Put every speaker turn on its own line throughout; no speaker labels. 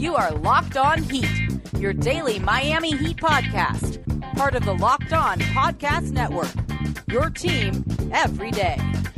You are Locked On Heat, your daily Miami Heat podcast. Part of the Locked On Podcast Network, your team every day.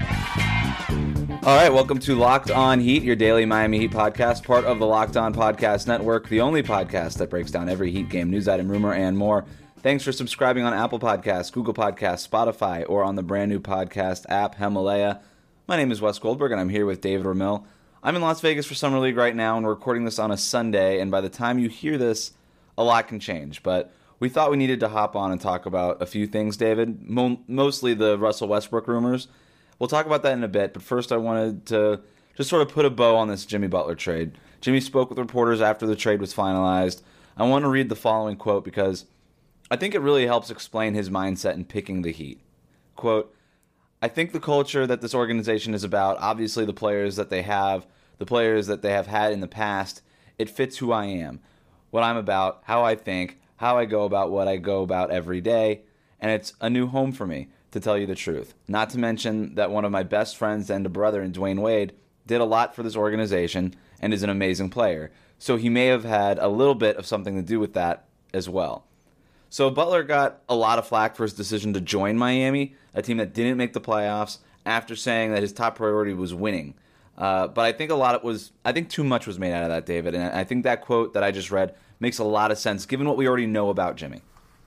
All right, welcome to Locked On Heat, your daily Miami Heat podcast, part of the Locked On Podcast Network, the only podcast that breaks down every Heat game, news item, rumor, and more. Thanks for subscribing on Apple Podcasts, Google Podcasts, Spotify, or on the brand new podcast app, Himalaya. My name is Wes Goldberg, and I'm here with David Ramil. I'm in Las Vegas for Summer League right now, and we're recording this on a Sunday, and by the time you hear this, a lot can change. But we thought we needed to hop on and talk about a few things, David, mostly the Russell Westbrook rumors. We'll talk about that in a bit, but first I wanted to just sort of put a bow on this Jimmy Butler trade. Jimmy spoke with reporters after the trade was finalized. I want to read the following quote because I think it really helps explain his mindset in picking the Heat. Quote, I think the culture that this organization is about, obviously the players that they have had in the past, it fits who I am, what I'm about, how I think, how I go about what I go about every day, and it's a new home for me, to tell you the truth. Not to mention that one of my best friends and a brother in Dwayne Wade did a lot for this organization and is an amazing player, so he may have had a little bit of something to do with that as well. So Butler got a lot of flack for his decision to join Miami, a team that didn't make the playoffs, after saying that his top priority was winning. But I think too much was made out of that, David. And I think that quote that I just read makes a lot of sense, given what we already know about Jimmy.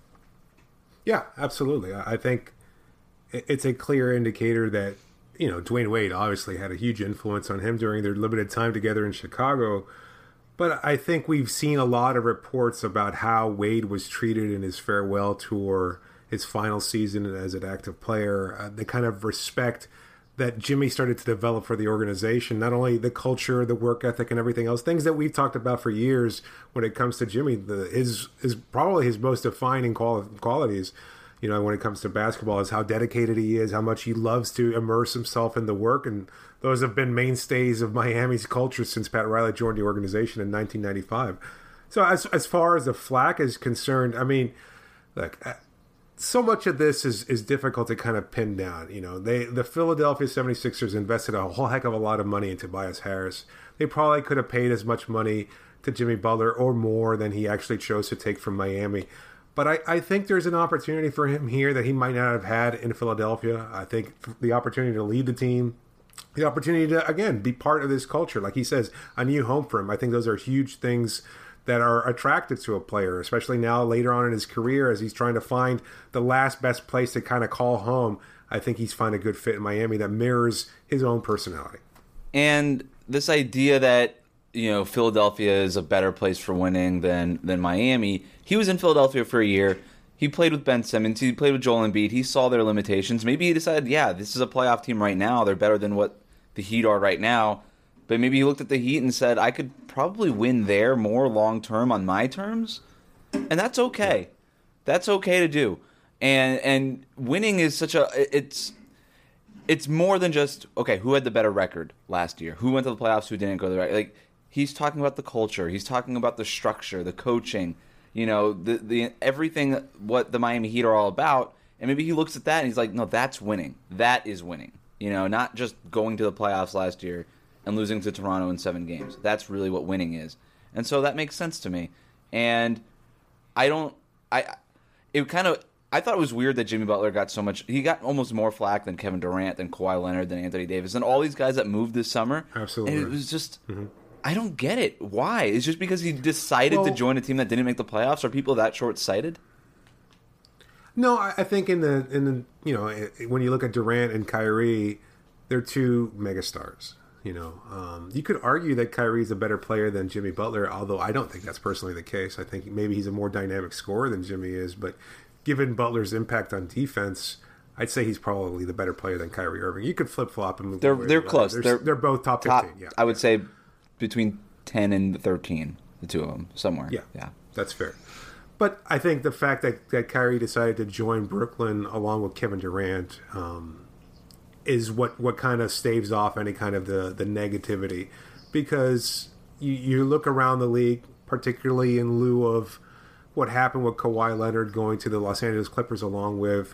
Yeah, absolutely. I think it's a clear indicator that, Dwayne Wade obviously had a huge influence on him during their limited time together in Chicago. But I think we've seen a lot of reports about how Wade was treated in his farewell tour, his final season as an active player, the kind of respect that Jimmy started to develop for the organization, not only the culture, the work ethic, and everything else, things that we've talked about for years when it comes to Jimmy, is probably his most defining qualities, when it comes to basketball, is how dedicated he is, how much he loves to immerse himself in the work, and those have been mainstays of Miami's culture since Pat Riley joined the organization in 1995. So as far as the flack is concerned, I mean, look, so much of this is difficult to kind of pin down. The Philadelphia 76ers invested a whole heck of a lot of money in Tobias Harris. They probably could have paid as much money to Jimmy Butler or more than he actually chose to take from Miami. But I think there's an opportunity for him here that he might not have had in Philadelphia. I think the opportunity to lead the team, the opportunity to, again, be part of this culture. Like he says, a new home for him. I think those are huge things that are attractive to a player, especially now later on in his career as he's trying to find the last best place to kind of call home. I think he's found a good fit in Miami that mirrors his own personality.
And this idea that, Philadelphia is a better place for winning than Miami. He was in Philadelphia for a year. He played with Ben Simmons. He played with Joel Embiid. He saw their limitations. Maybe he decided, this is a playoff team right now. They're better than what the Heat are right now. But maybe he looked at the Heat and said, I could probably win there more long-term on my terms. And that's okay. That's okay to do. And winning is it's more than just, okay, who had the better record last year? Who went to the playoffs, who didn't go to the right? Like, he's talking about the culture. He's talking about the structure, the coaching, the everything, what the Miami Heat are all about. And maybe he looks at that and he's like, no, that's winning. That is winning. Not just going to the playoffs last year and losing to Toronto in 7 games. That's really what winning is. And so that makes sense to me. And I thought it was weird that Jimmy Butler got so much. He got almost more flack than Kevin Durant, than Kawhi Leonard, than Anthony Davis, and all these guys that moved this summer.
Absolutely.
And it was just, I don't get it. Why? It's just because he decided to join a team that didn't make the playoffs? Are people that short-sighted?
No, I think in the when you look at Durant and Kyrie, they're two megastars. You could argue that Kyrie's a better player than Jimmy Butler, although I don't think that's personally the case. I think maybe he's a more dynamic scorer than Jimmy is, but given Butler's impact on defense, I'd say he's probably the better player than Kyrie Irving. You could flip-flop and move.
They're close.
They're both top 15. Yeah,
I would say between 10 and 13, the two of them, somewhere.
Yeah, that's fair. But I think the fact that Kyrie decided to join Brooklyn along with Kevin Durant is what kind of staves off any kind of the negativity. Because you look around the league, particularly in lieu of what happened with Kawhi Leonard going to the Los Angeles Clippers along with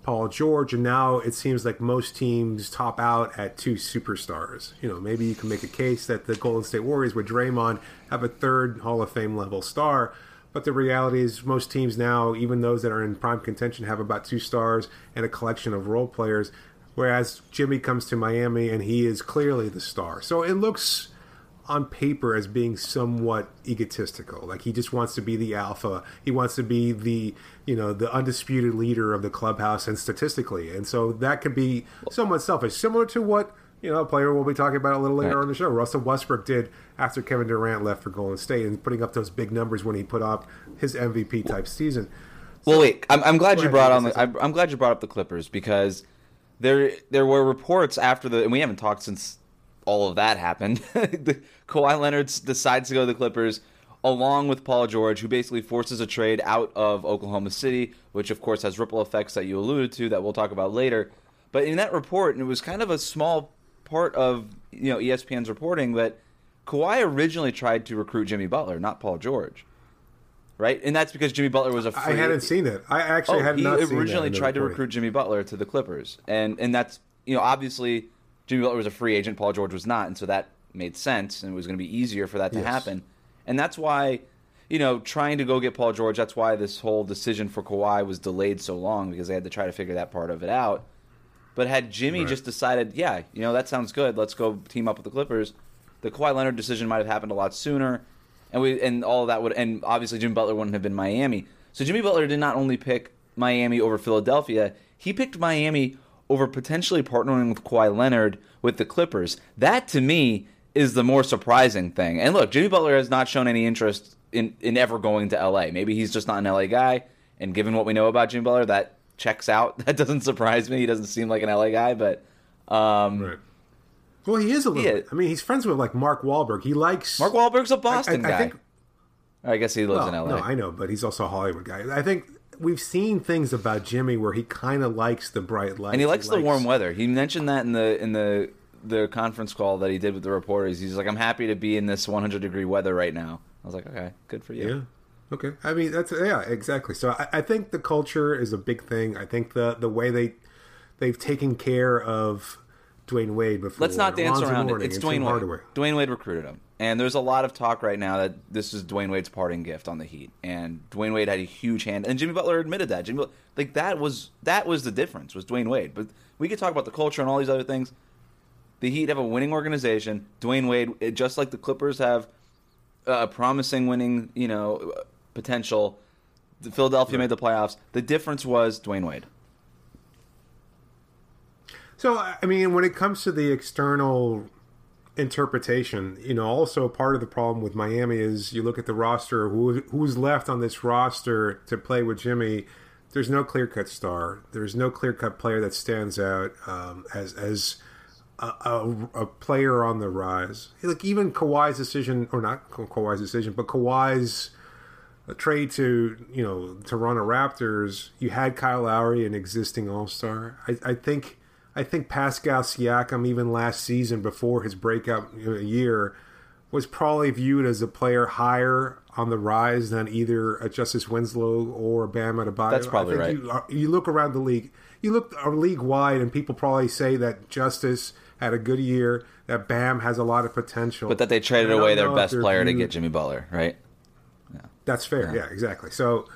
Paul George, and now it seems like most teams top out at 2 superstars. Maybe you can make a case that the Golden State Warriors with Draymond have a third Hall of Fame level star, but the reality is most teams now, even those that are in prime contention, have about 2 stars and a collection of role players, whereas Jimmy comes to Miami and he is clearly the star. So it looks on paper as being somewhat egotistical. Like he just wants to be the alpha. He wants to be the undisputed leader of the clubhouse and statistically. And so that could be somewhat selfish, similar to what, a player we'll be talking about a little later on the show, Russell Westbrook did after Kevin Durant left for Golden State and putting up those big numbers when he put up his MVP type season.
Well, wait, I'm glad you brought I'm glad you brought up the Clippers, because there were reports after and we haven't talked since all of that happened. Kawhi Leonard decides to go to the Clippers along with Paul George, who basically forces a trade out of Oklahoma City, which of course has ripple effects that you alluded to that we'll talk about later. But in that report, and it was kind of a small part of ESPN's reporting, that Kawhi originally tried to recruit Jimmy Butler, not Paul George. Right? And that's because Jimmy Butler was a free...
I hadn't seen it. I actually had not seen it.
He originally tried to recruit Jimmy Butler to the Clippers. And that's, obviously Jimmy Butler was a free agent, Paul George was not, and so that made sense, and it was going to be easier for that to happen. And that's why, trying to go get Paul George, that's why this whole decision for Kawhi was delayed so long, because they had to try to figure that part of it out. But had Jimmy just decided, that sounds good, let's go team up with the Clippers, the Kawhi Leonard decision might have happened a lot sooner, and all of that would, and obviously Jimmy Butler wouldn't have been Miami. So Jimmy Butler did not only pick Miami over Philadelphia, he picked Miami over potentially partnering with Kawhi Leonard with the Clippers. That, to me, is the more surprising thing. And look, Jimmy Butler has not shown any interest in ever going to L.A. Maybe he's just not an L.A. guy, and given what we know about Jimmy Butler, that checks out. That doesn't surprise me. He doesn't seem like an L.A. guy, but...
right. Well, he is a little bit. I mean, he's friends with, Mark Wahlberg. He likes...
Mark Wahlberg's a Boston guy.
I think...
I guess he lives in L.A.
No, I know, but he's also a Hollywood guy. I think we've seen things about Jimmy where he kind of likes the bright lights.
And he likes the warm weather. He mentioned that in the conference call that he did with the reporters. He's like, I'm happy to be in this 100-degree weather right now. I was like, okay, good for you.
Yeah. Okay. I mean, exactly. So I think the culture is a big thing. I think the way they've taken care of Dwayne Wade before.
Let's not dance around it. It's Dwayne Wade.
Hardaway.
Dwayne Wade recruited him. And there's a lot of talk right now that this is Dwayne Wade's parting gift on the Heat. And Dwayne Wade had a huge hand. And Jimmy Butler admitted that. That was the difference, was Dwayne Wade. But we could talk about the culture and all these other things. The Heat have a winning organization. Dwayne Wade, just like the Clippers have a promising winning, potential. Philadelphia made the playoffs. The difference was Dwayne Wade.
So, I mean, when it comes to the external interpretation, also part of the problem with Miami is you look at the roster, who's left on this roster to play with Jimmy. There's no clear-cut star. There's no clear-cut player that stands out as a player on the rise. Like even Kawhi's decision, or not Kawhi's decision, but Kawhi's trade to Toronto Raptors. You had Kyle Lowry, an existing All-Star. I think Pascal Siakam, even last season before his breakout year, was probably viewed as a player higher on the rise than either a Justice Winslow or Bam Adebayo.
That's probably right.
You look around the league, you look league-wide, and people probably say that Justice had a good year, that Bam has a lot of potential.
But that they traded away their best player to get Jimmy Butler, right?
Yeah. That's fair, yeah, exactly. So,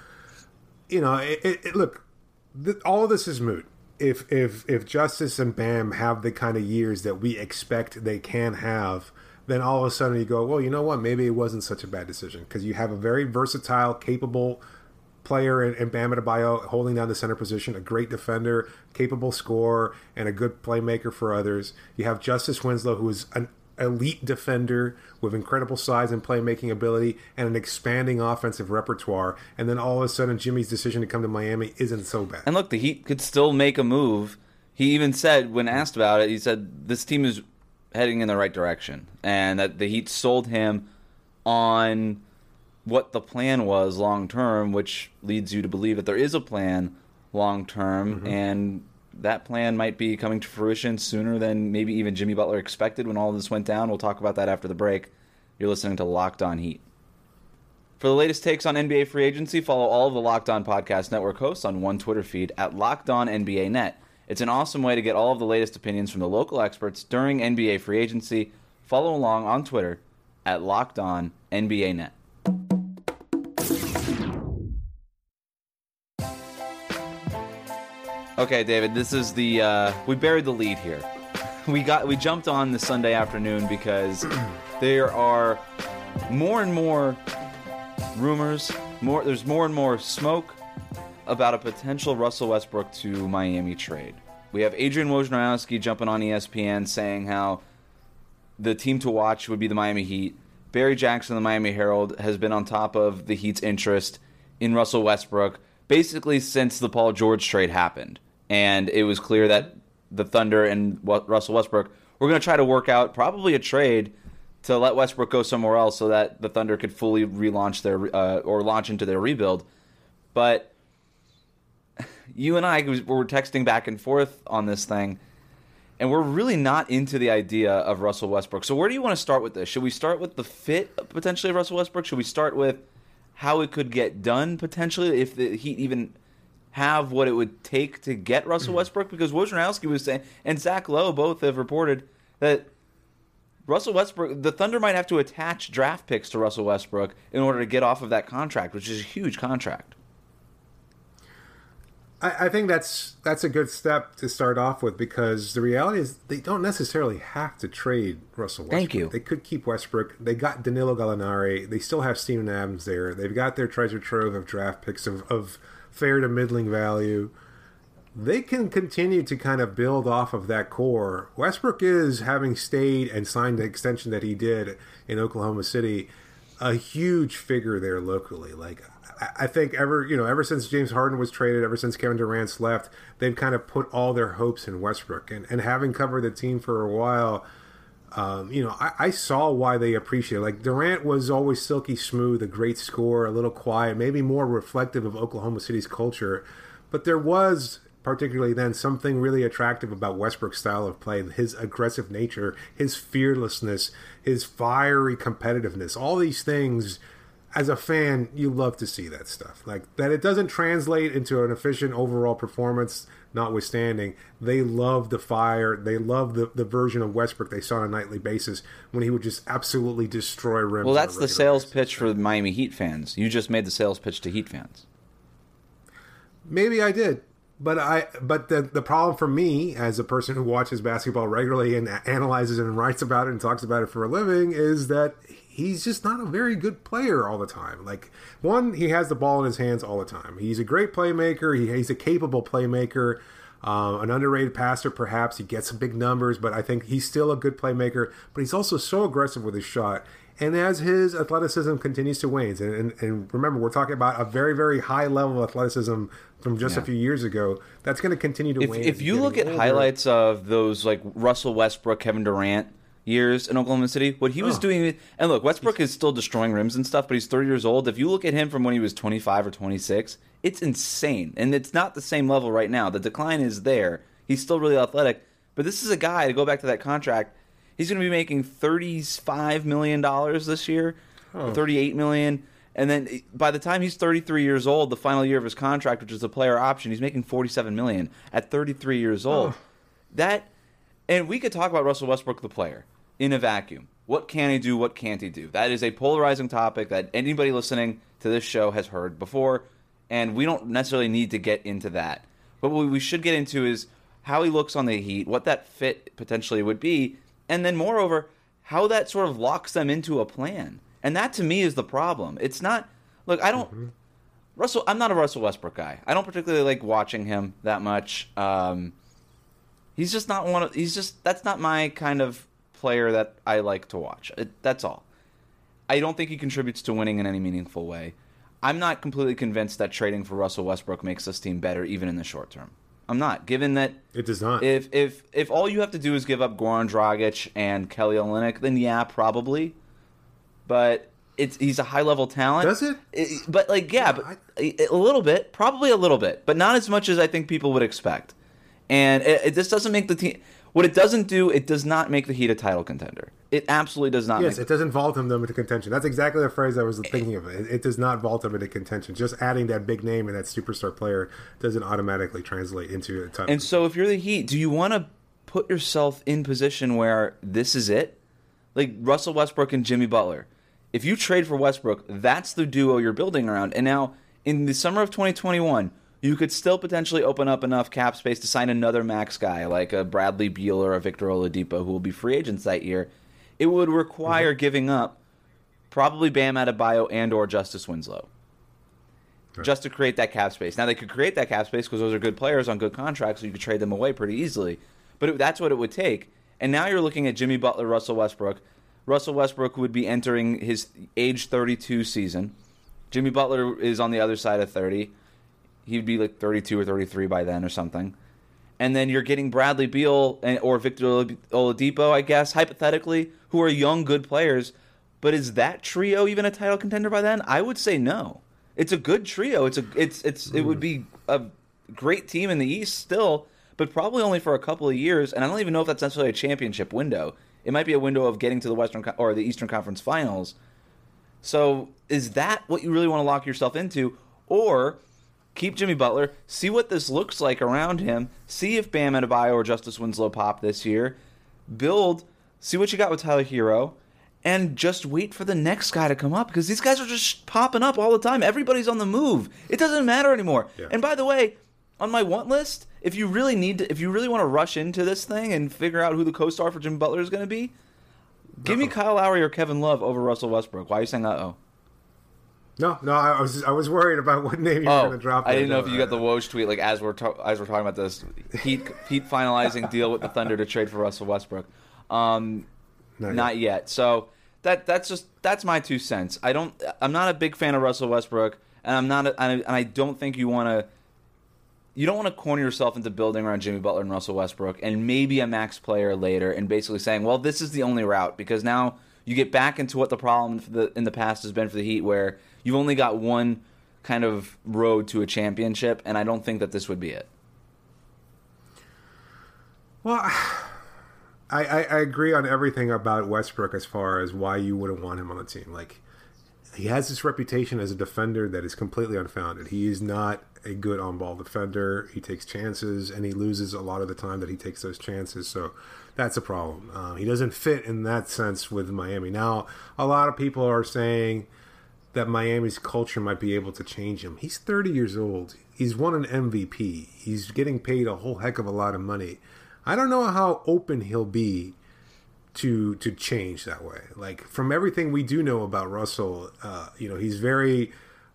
look, all of this is moot. If Justice and Bam have the kind of years that we expect they can have, then all of a sudden you go, well, you know what? Maybe it wasn't such a bad decision, because you have a very versatile, capable player in Bam Adebayo holding down the center position, a great defender, capable scorer, and a good playmaker for others. You have Justice Winslow, who is an elite defender with incredible size and playmaking ability and an expanding offensive repertoire, and then all of a sudden Jimmy's decision to come to Miami isn't so bad.
And look, the Heat could still make a move. He even said, when asked about it, he said this team is heading in the right direction, and that the Heat sold him on what the plan was long term, which leads you to believe that there is a plan long term, and that plan might be coming to fruition sooner than maybe even Jimmy Butler expected when all this went down. We'll talk about that after the break. You're listening to Locked On Heat. For the latest takes on NBA free agency, follow all of the Locked On Podcast Network hosts on one Twitter feed at LockedOnNBANet. It's an awesome way to get all of the latest opinions from the local experts during NBA free agency. Follow along on Twitter at LockedOnNBANet. Okay, David, this is the we buried the lead here. We jumped on the Sunday afternoon because there are more and more rumors, there's more and more smoke about a potential Russell Westbrook to Miami trade. We have Adrian Wojnarowski jumping on ESPN saying how the team to watch would be the Miami Heat. Barry Jackson, the Miami Herald, has been on top of the Heat's interest in Russell Westbrook basically since the Paul George trade happened. And it was clear that the Thunder and Russell Westbrook were going to try to work out probably a trade to let Westbrook go somewhere else so that the Thunder could fully relaunch their or launch into their rebuild. But you and I were texting back and forth on this thing, and we're really not into the idea of Russell Westbrook. So where do you want to start with this? Should we start with the fit potentially of Russell Westbrook? Should we start with how it could get done potentially if the Heat even have what it would take to get Russell Westbrook? Because Wojnarowski was saying, and Zach Lowe both have reported that Russell Westbrook, the Thunder might have to attach draft picks to Russell Westbrook in order to get off of that contract, which is a huge contract.
I think that's a good step to start off with, because the reality is they don't necessarily have to trade Russell Westbrook.
Thank you.
They could keep Westbrook. They got Danilo Gallinari. They still have Steven Adams there. They've got their treasure trove of draft picks of fair to middling value. They can continue to kind of build off of that core. Westbrook is, having stayed and signed the extension that he did in Oklahoma City, a huge figure there locally. Like, I think ever since James Harden was traded, ever since Kevin Durant's left, they've kind of put all their hopes in Westbrook. And having covered the team for a while, I saw why they appreciate it. Like, Durant was always silky smooth, a great scorer, a little quiet, maybe more reflective of Oklahoma City's culture. But there was, particularly then, something really attractive about Westbrook's style of play, his aggressive nature, his fearlessness, his fiery competitiveness. All these things, as a fan, you love to see that stuff. Like, that it doesn't translate into an efficient overall performance, notwithstanding. They love the fire. They love the version of Westbrook they saw on a nightly basis when he would just absolutely destroy rims.
Well, that's the sales pitch for the Miami Heat fans. You just made the sales pitch to Heat fans.
Maybe I did. But the problem for me, as a person who watches basketball regularly and analyzes it and writes about it and talks about it for a living, is that he's just not a very good player all the time. Like, one, he has the ball in his hands all the time. He's a great playmaker. He's a capable playmaker, an underrated passer perhaps. He gets some big numbers, but I think he's still a good playmaker. But he's also so aggressive with his shot. And as his athleticism continues to wane, and remember, we're talking about a very, very high level of athleticism from just a few years ago, that's going to continue to wane.
If you look at highlights of those, like, Russell Westbrook, Kevin Durant years in Oklahoma City, what he was doing, and look, Westbrook is still destroying rims and stuff, but he's 30 years old. If you look at him from when he was 25 or 26, it's insane. And it's not the same level right now. The decline is there. He's still really athletic. But this is a guy, to go back to that contract, he's going to be making $35 million this year, $38 million. And then by the time he's 33 years old, the final year of his contract, which is a player option, he's making $47 million at 33 years old. And we could talk about Russell Westbrook, the player, in a vacuum. What can he do? What can't he do? That is a polarizing topic that anybody listening to this show has heard before, and we don't necessarily need to get into that. But what we should get into is how he looks on the Heat, what that fit potentially would be, and then moreover, how that sort of locks them into a plan. And that, to me, is the problem. It's not... Look, I don't... I'm not a Russell Westbrook guy. I don't particularly like watching him that much. He's just not one of... That's not my kind of player that I like to watch. That's all. I don't think he contributes to winning in any meaningful way. I'm not completely convinced that trading for Russell Westbrook makes this team better, even in the short term. I'm not, given that
it does not.
If all you have to do is give up Goran Dragic and Kelly Olynyk, then yeah, probably. But he's a high level talent.
Does it?
But a little bit, probably a little bit, but not as much as I think people would expect. And this doesn't make the team. What it doesn't do, it does not make the Heat a title contender. It absolutely does not.
Yes, it doesn't vault them into contention. That's exactly the phrase I was thinking of. It does not vault them into contention. Just adding that big name and that superstar player doesn't automatically translate into a title.
And so if you're the Heat, do you want to put yourself in position where this is it? Like Russell Westbrook and Jimmy Butler. If you trade for Westbrook, that's the duo you're building around. And now, in the summer of 2021, you could still potentially open up enough cap space to sign another max guy, like a Bradley Beal or a Victor Oladipo, who will be free agents that year. It would require giving up probably Bam Adebayo and or Justice Winslow just to create that cap space. Now, they could create that cap space because those are good players on good contracts, so you could trade them away pretty easily. But that's what it would take. And now you're looking at Jimmy Butler, Russell Westbrook. Russell Westbrook would be entering his age 32 season. Jimmy Butler is on the other side of 30. He'd be like 32 or 33 by then or something. And then you're getting Bradley Beal or Victor Oladipo, I guess, hypothetically, who are young, good players. But is that trio even a title contender by then? I would say no. It's a good trio. It would be a great team in the East still, but probably only for a couple of years. And I don't even know if that's necessarily a championship window. It might be a window of getting to the Western or the Eastern Conference Finals. So is that what you really want to lock yourself into? Or keep Jimmy Butler, see what this looks like around him, see if Bam Adebayo or Justice Winslow pop this year, see what you got with Tyler Hero, and just wait for the next guy to come up, because these guys are just popping up all the time. Everybody's on the move. It doesn't matter anymore. Yeah. And by the way, on my want list, if you really want to rush into this thing and figure out who the co-star for Jimmy Butler is going to be, give me Kyle Lowry or Kevin Love over Russell Westbrook. Why are you saying uh-oh?
No, I was worried about what name you were going to drop.
I didn't know if you got the Woj tweet, like as we're talking about this Heat finalizing deal with the Thunder to trade for Russell Westbrook. Not yet. So that's my 2 cents. I'm not a big fan of Russell Westbrook, and I don't think you don't want to corner yourself into building around Jimmy Butler and Russell Westbrook and maybe a max player later and basically saying, well, this is the only route, because now you get back into what the problem in the past has been for the Heat, where you've only got one kind of road to a championship, and I don't think that this would be it.
Well, I agree on everything about Westbrook as far as why you wouldn't want him on the team. Like, he has this reputation as a defender that is completely unfounded. He is not a good on-ball defender. He takes chances, and he loses a lot of the time that he takes those chances. So that's a problem. He doesn't fit in that sense with Miami. Now, a lot of people are saying that Miami's culture might be able to change him. He's 30 years old. He's won an MVP. He's getting paid a whole heck of a lot of money. I don't know how open he'll be to change that way. Like, from everything we do know about Russell, he's very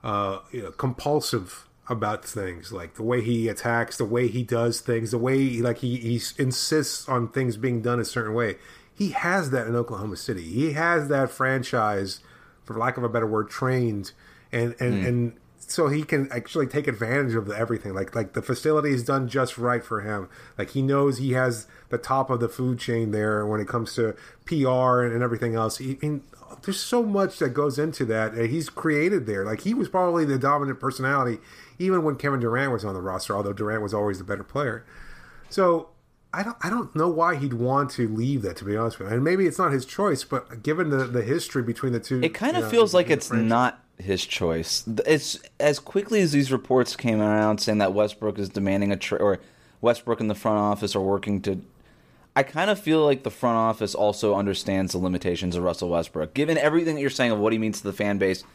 compulsive about things, like the way he attacks, the way he does things, the way he insists on things being done a certain way. He has that in Oklahoma City. He has that franchise, for lack of a better word, trained, and so he can actually take advantage of everything. Like the facility is done just right for him. Like, he knows he has the top of the food chain there when it comes to PR and everything else. There's so much that goes into that he's created there. Like, he was probably the dominant personality even when Kevin Durant was on the roster, although Durant was always the better player. So I don't know why he'd want to leave that, to be honest with you. And maybe it's not his choice, but given the history between the two,
it kind of feels like it's not his choice. It's as quickly as these reports came around saying that Westbrook is demanding a trade, or Westbrook and the front office are working to. I kind of feel like the front office also understands the limitations of Russell Westbrook, given everything that you're saying of what he means to the fan base.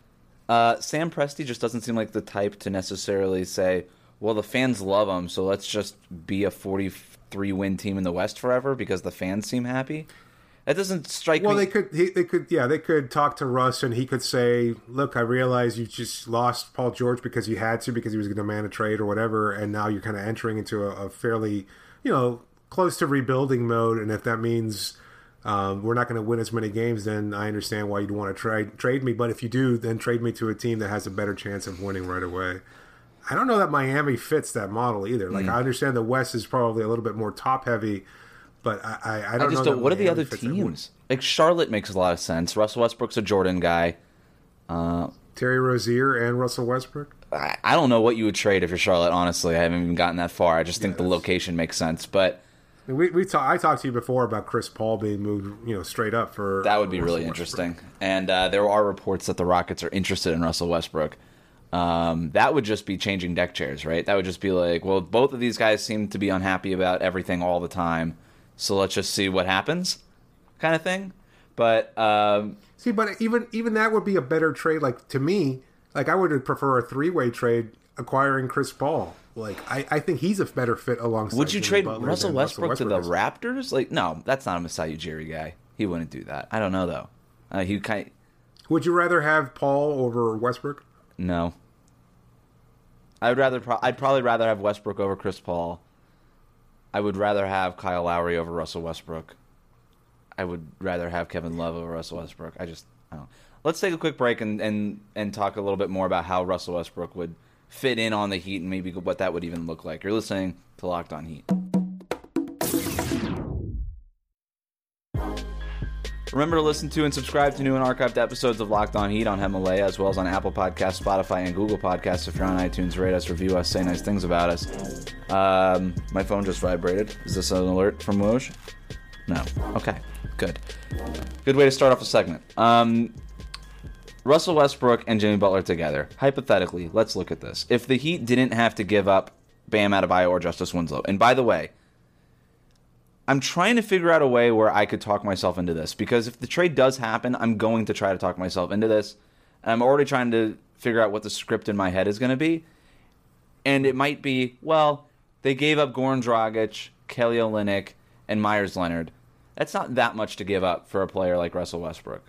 Sam Presti just doesn't seem like the type to necessarily say, well, the fans love him, so let's just be a 43-win team in the West forever because the fans seem happy. That doesn't strike me.
Well, they could talk to Russ, and he could say, look, I realize you just lost Paul George because you had to, because he was going to demand a trade or whatever, and now you're kind of entering into a fairly, close to rebuilding mode, and if that means we're not going to win as many games, then I understand why you'd want to trade me. But if you do, then trade me to a team that has a better chance of winning right away. I don't know that Miami fits that model either. Like, I understand the West is probably a little bit more top-heavy, but I don't know.
What are the other teams? Like, Charlotte makes a lot of sense. Russell Westbrook's a Jordan guy.
Terry Rozier and Russell Westbrook?
I don't know what you would trade if you're Charlotte, honestly. I haven't even gotten that far. I just think the location makes sense. But
I talked to you before about Chris Paul being moved, straight up for
that would be
Russell
really
Westbrook.
interesting. And there are reports that the Rockets are interested in Russell Westbrook. That would just be changing deck chairs, right? That would just be like, well, both of these guys seem to be unhappy about everything all the time, so let's just see what happens, kind of thing. But
but even that would be a better trade. Like, to me, like, I would prefer a 3-way trade acquiring Chris Paul. Like, I think he's a better fit alongside.
Would you
Jimmy
trade
Butler
Russell
than
Westbrook to the
is.
Raptors? Like, no, that's not a Masai Ujiri guy. He wouldn't do that. I don't know though.
Would you rather have Paul over Westbrook?
No. I'd probably rather have Westbrook over Chris Paul. I would rather have Kyle Lowry over Russell Westbrook. I would rather have Kevin Love over Russell Westbrook. I don't know. Let's take a quick break and talk a little bit more about how Russell Westbrook would fit in on the Heat and maybe what that would even look like. You're listening to Locked On Heat. Remember to listen to and subscribe to new and archived episodes of Locked On Heat on Himalaya, as well as on Apple Podcasts, Spotify, and Google Podcasts. If you're on iTunes, rate us, review us, say nice things about us. My phone just vibrated. Is this an alert from Woj? No. Okay, good. Good way to start off a segment. Russell Westbrook and Jimmy Butler together. Hypothetically, let's look at this. If the Heat didn't have to give up Bam Adebayo or Justice Winslow, and by the way, I'm trying to figure out a way where I could talk myself into this, because if the trade does happen, I'm going to try to talk myself into this. And I'm already trying to figure out what the script in my head is going to be. And it might be, well, they gave up Goran Dragic, Kelly Olynyk, and Myers Leonard. That's not that much to give up for a player like Russell Westbrook.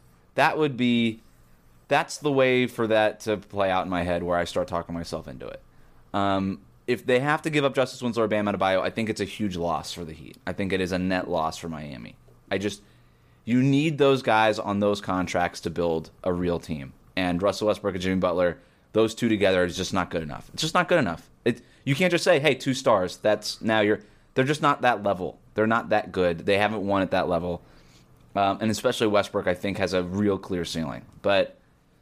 That's the way for that to play out in my head, where I start talking myself into it. If they have to give up Justice Winslow or Bam Adebayo, I think it's a huge loss for the Heat. I think it is a net loss for Miami. You need those guys on those contracts to build a real team. And Russell Westbrook and Jimmy Butler, those two together is just not good enough. It's just not good enough. You can't just say, hey, 2 stars. They're just not that level. They're not that good. They haven't won at that level. And especially Westbrook, I think, has a real clear ceiling. But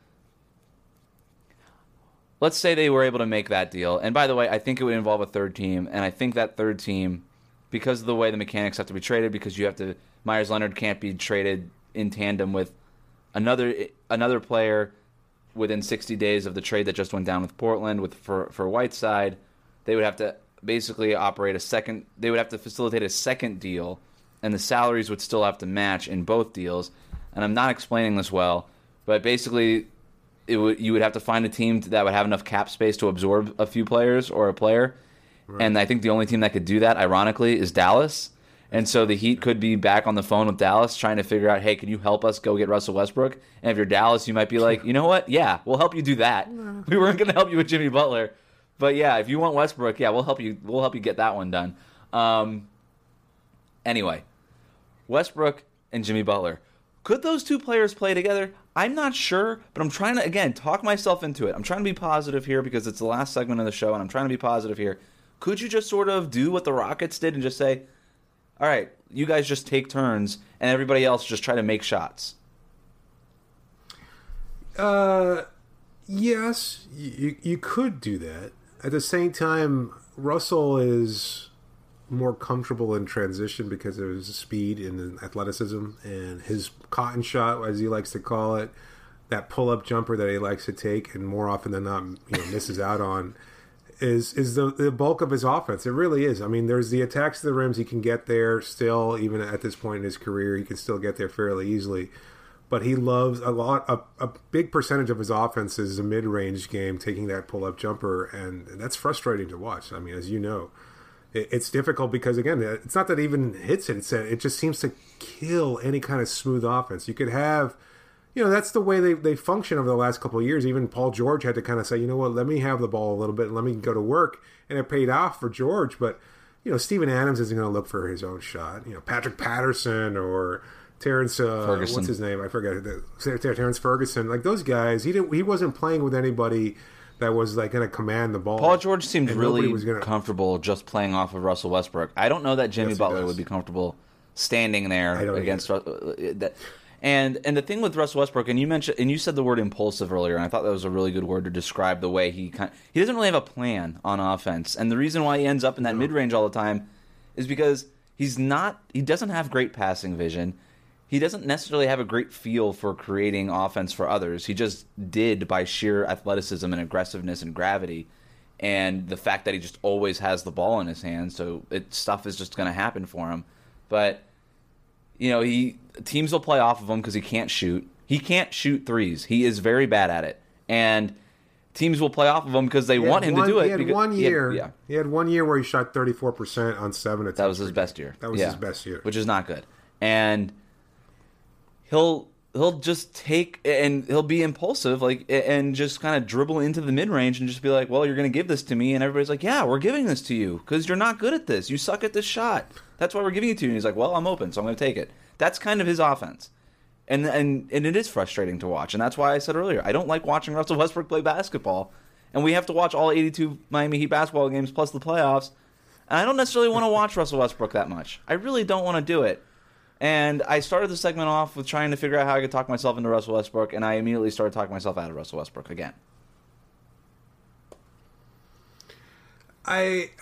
let's say they were able to make that deal. And by the way, I think it would involve a third team. And I think that third team, because of the way the mechanics have to be traded, because Myers Leonard can't be traded in tandem with another player within 60 days of the trade that just went down with Portland for Whiteside. They would have to basically they would have to facilitate a second deal, and the salaries would still have to match in both deals. And I'm not explaining this well, but basically you would have to find a team that would have enough cap space to absorb a few players or a player. Right. And I think the only team that could do that, ironically, is Dallas. And so the Heat could be back on the phone with Dallas trying to figure out, hey, can you help us go get Russell Westbrook? And if you're Dallas, you might be like, you know what? Yeah, we'll help you do that. We weren't going to help you with Jimmy Butler. But yeah, if you want Westbrook, yeah, we'll help you get that one done. Anyway, Westbrook and Jimmy Butler. Could those two players play together? I'm not sure, but I'm trying to, again, talk myself into it. I'm trying to be positive here because it's the last segment of the show, and I'm trying to be positive here. Could you just sort of do what the Rockets did and just say, all right, you guys just take turns, and everybody else just try to make shots?
Yes, you could do that. At the same time, Russell is more comfortable in transition because of his speed and athleticism and his cotton shot, as he likes to call it, that pull-up jumper that he likes to take and more often than not misses out on, is the bulk of his offense. It really is. I mean, there's the attacks to the rims. He can get there still, even at this point in his career. He can still get there fairly easily. But he loves a big percentage of his offense is a mid-range game, taking that pull-up jumper, and that's frustrating to watch. I mean, as you know, it's difficult because, again, it's not that it even hits it. It just seems to kill any kind of smooth offense. You could have, that's the way they function over the last couple of years. Even Paul George had to kind of say, you know what, let me have the ball a little bit and let me go to work. And it paid off for George. But, Steven Adams isn't going to look for his own shot. Patrick Patterson or Terrence Ferguson. What's his name? I forget. Terrence Ferguson. Like those guys, he wasn't playing with anybody that was like going to command the ball.
Paul George seemed really comfortable just playing off of Russell Westbrook. I don't know that Jimmy Butler would be comfortable standing there against that. And the thing with Russell Westbrook, and you said the word impulsive earlier, and I thought that was a really good word to describe the way he doesn't really have a plan on offense. And the reason why he ends up in that mid-range all the time is because He doesn't have great passing vision. He doesn't necessarily have a great feel for creating offense for others. He just did by sheer athleticism and aggressiveness and gravity, and the fact that he just always has the ball in his hands. So stuff is just going to happen for him. But teams will play off of him because he can't shoot. He can't shoot threes. He is very bad at it, and teams will play off of him because they want him to do it.
He had 1 year where he shot 34% on 7 attempts.
That was his best year.
His best year,
which is not good. And he'll just take and he'll be impulsive, and just kind of dribble into the mid range and just be like, "Well, you're going to give this to me," and everybody's like, "Yeah, we're giving this to you because you're not good at this. You suck at this shot. That's why we're giving it to you." And he's like, "Well, I'm open, so I'm going to take it." That's kind of his offense. And it is frustrating to watch, and that's why I said earlier, I don't like watching Russell Westbrook play basketball, and we have to watch all 82 Miami Heat basketball games plus the playoffs, and I don't necessarily want to watch Russell Westbrook that much. I really don't want to do it, and I started the segment off with trying to figure out how I could talk myself into Russell Westbrook, and I immediately started talking myself out of Russell Westbrook again.
I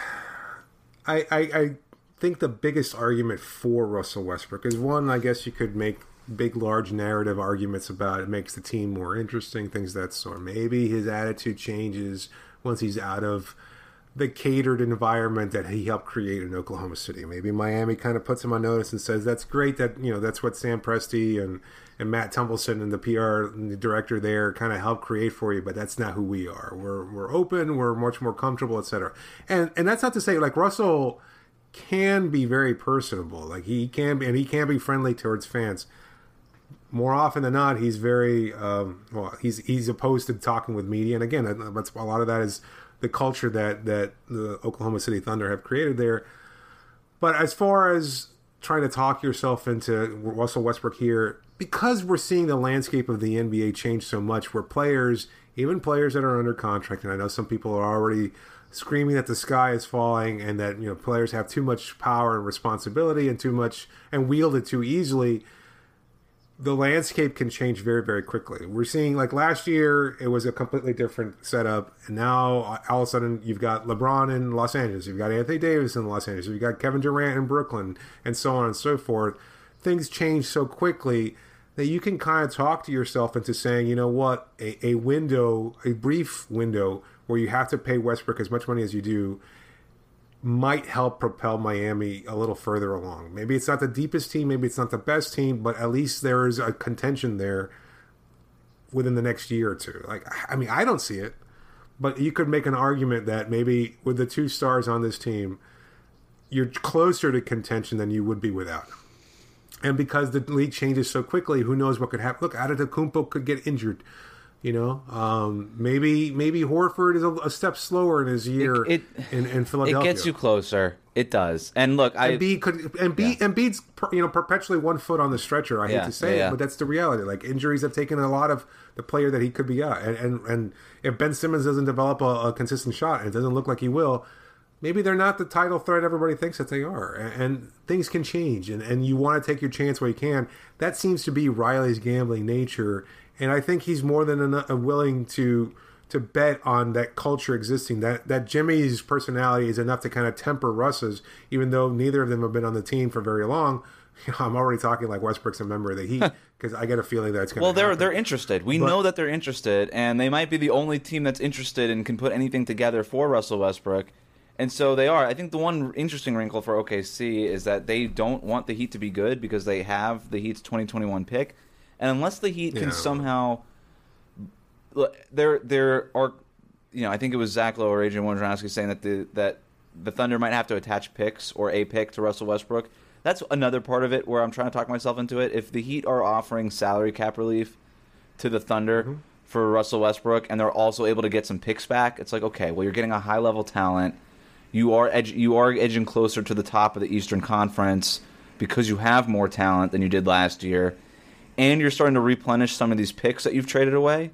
think the biggest argument for Russell Westbrook is one, I guess you could make big, large narrative arguments about it makes the team more interesting, things that sort. Maybe his attitude changes once he's out of the catered environment that he helped create in Oklahoma City. Maybe Miami kind of puts him on notice and says, that's great that, that's what Sam Presti and Matt Tumbleson and the PR and the director there kind of helped create for you, but that's not who we are. We're open, we're much more comfortable, etc. And that's not to say, like, Russell can be very personable. Like, he can be, and he can be friendly towards fans. More often than not, he's very he's opposed to talking with media, and again, that's a lot of that is the culture that the Oklahoma City Thunder have created there. But as far as trying to talk yourself into Russell Westbrook here, because we're seeing the landscape of the NBA change so much, where players, even players that are under contract, and I know some people are already screaming that the sky is falling and that players have too much power and responsibility and wield it too easily. The landscape can change very, very quickly. We're seeing, like, last year, it was a completely different setup. And now, all of a sudden, you've got LeBron in Los Angeles. You've got Anthony Davis in Los Angeles. You've got Kevin Durant in Brooklyn, and so on and so forth. Things change so quickly that you can kind of talk to yourself into saying, you know what, a brief window where you have to pay Westbrook as much money as you do might help propel Miami a little further along. Maybe it's not the deepest team, maybe it's not the best team, but at least there is a contention there within the next year or two. Like, I mean, I don't see it, but you could make an argument that maybe with the two stars on this team, you're closer to contention than you would be without. And because the league changes so quickly, who knows what could happen? Look, Antetokounmpo could get injured. Maybe Horford is a step slower in his year in Philadelphia.
It gets you closer. It does. And look, Embiid's
perpetually 1 foot on the stretcher. I hate to say it, but that's the reality. Like, injuries have taken a lot of the player that he could be at. And if Ben Simmons doesn't develop a consistent shot, and it doesn't look like he will, maybe they're not the title threat everybody thinks that they are. And things can change, and you want to take your chance where you can. That seems to be Riley's gambling nature. And I think he's more than willing to bet on that culture existing. That Jimmy's personality is enough to kind of temper Russ's, even though neither of them have been on the team for very long. I'm already talking like Westbrook's a member of the Heat because I get a feeling that it's going to happen.
They're interested. We know that they're interested, and they might be the only team that's interested and can put anything together for Russell Westbrook. And so they are. I think the one interesting wrinkle for OKC is that they don't want the Heat to be good because they have the Heat's 2021 pick. And unless the Heat can somehow, there are, I think it was Zach Lowe or Adrian Wojnarowski saying that the Thunder might have to attach picks or a pick to Russell Westbrook. That's another part of it where I'm trying to talk myself into it. If the Heat are offering salary cap relief to the Thunder for Russell Westbrook, and they're also able to get some picks back, it's like, okay, well, you're getting a high level talent. You are edging closer to the top of the Eastern Conference because you have more talent than you did last year. And you're starting to replenish some of these picks that you've traded away.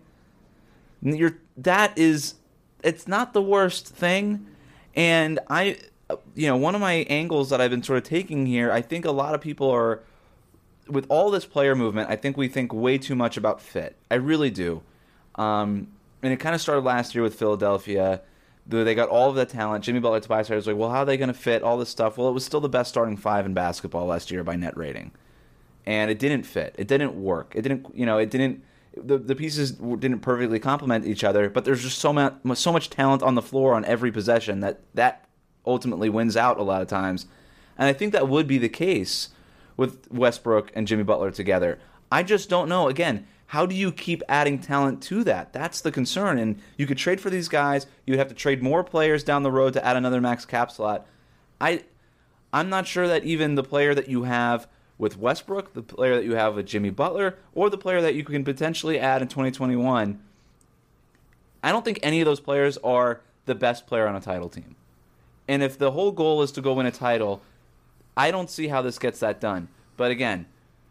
It's not the worst thing. And one of my angles that I've been sort of taking here, I think a lot of people are, with all this player movement, I think we think way too much about fit. I really do. And it kind of started last year with Philadelphia. They got all of the talent. Jimmy Butler, Tobias Harris, like, well, how are they going to fit all this stuff? Well, it was still the best starting five in basketball last year by net rating. And it didn't fit. It didn't work. It didn't, the pieces didn't perfectly complement each other, but there's just so much talent on the floor on every possession that ultimately wins out a lot of times. And I think that would be the case with Westbrook and Jimmy Butler together. I just don't know. Again, how do you keep adding talent to that? That's the concern. And you could trade for these guys. You'd have to trade more players down the road to add another max cap slot. I'm not sure that even the player that you have with Westbrook, the player that you have with Jimmy Butler, or the player that you can potentially add in 2021, I don't think any of those players are the best player on a title team. And if the whole goal is to go win a title, I don't see how this gets that done. But again,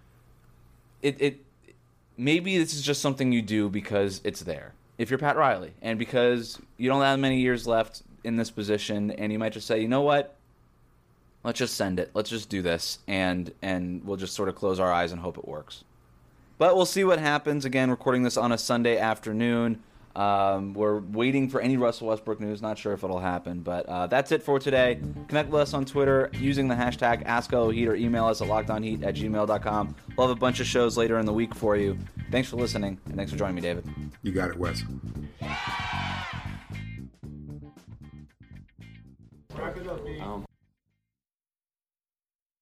maybe this is just something you do because it's there. If you're Pat Riley, and because you don't have many years left in this position, and you might just say, you know what? Let's just send it. Let's just do this, and we'll just sort of close our eyes and hope it works. But we'll see what happens. Again, recording this on a Sunday afternoon. We're waiting for any Russell Westbrook news. Not sure if it'll happen, but that's it for today. Connect with us on Twitter using the hashtag AskLOHeat or email us at lockedonheat@gmail.com. We'll have a bunch of shows later in the week for you. Thanks for listening, and thanks for joining me, David.
You got it, Wes.
Wrap it up,